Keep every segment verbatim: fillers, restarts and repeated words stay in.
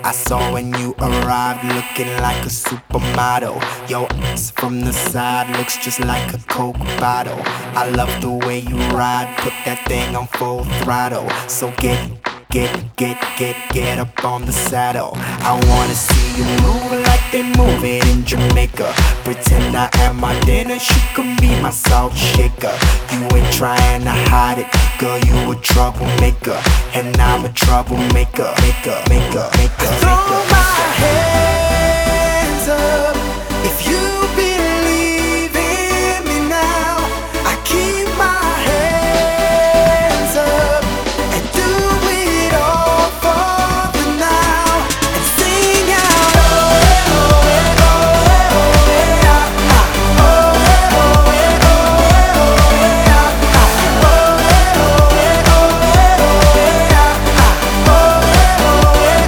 I saw when you arrived, looking like a supermodel. Your ass from the side looks just like a Coke bottle. I love the way you ride, put that thing on full throttle. So get, get, get, get, get up on the saddle. I wanna see you move like they move it in Jamaica. Pretend I am my dinner, she can be my salt shaker. You ain't trying to hide it, girl, you a troublemaker. And I'm a troublemaker, maker, maker, maker. Throw my hands up if you believe in me now. I keep my hands up and do it all for the now. And sing out, oh, eh, oh, eh, oh, eh, oh, eh, ah, ah. Oh, eh, oh, eh, oh, eh, oh, eh, ah, ah. Oh, eh, oh, eh, oh, eh, oh, eh, ah, ah. Oh, eh, oh, eh,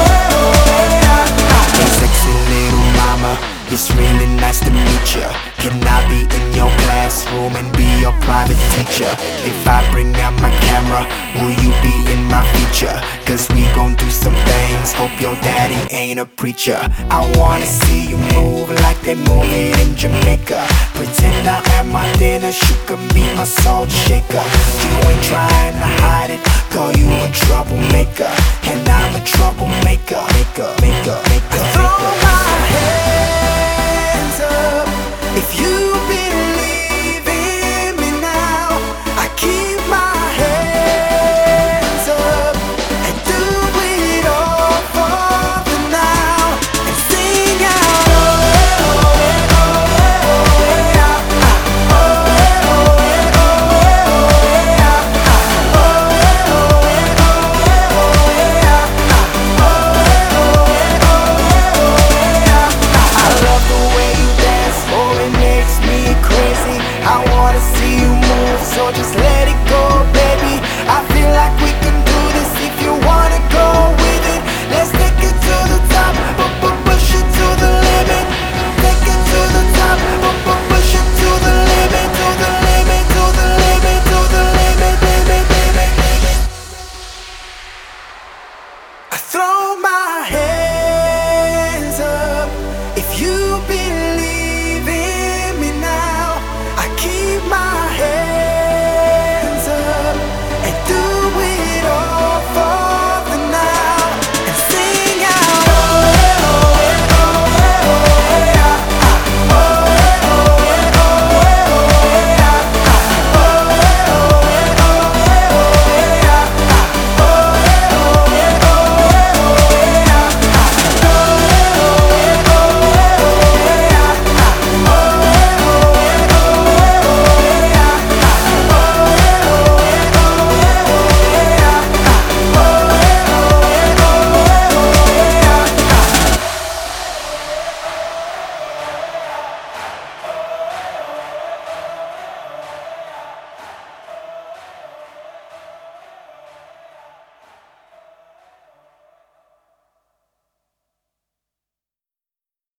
Sexy little mama, it's really nice to meet ya. Can I be in your classroom and be your private teacher? If I bring out my camera, will you be in my feature? Cause we gon' do some things, hope your daddy ain't a preacher. I wanna see you move like they move it in Jamaica. Pretend I am my dinner, you can be my salt shaker. You ain't trying to hide it, girl, you a troublemaker. And I'm a troublemaker, maker, maker, maker, throw maker. my hands up if you believe in me now. I keep my hands up and do it all for the now. And sing out, oh, eh, oh, eh, oh, eh, oh, eh, ah, ah. Oh, eh, oh, eh, oh, eh, oh, eh, ah, ah. Oh, eh, oh, eh, oh, eh, oh, eh, ah, ah. Oh, eh, oh, eh, oh, eh, oh, eh, ah, ah. I love the way you dance, oh, it makes me crazy. I wanna see you move, so just let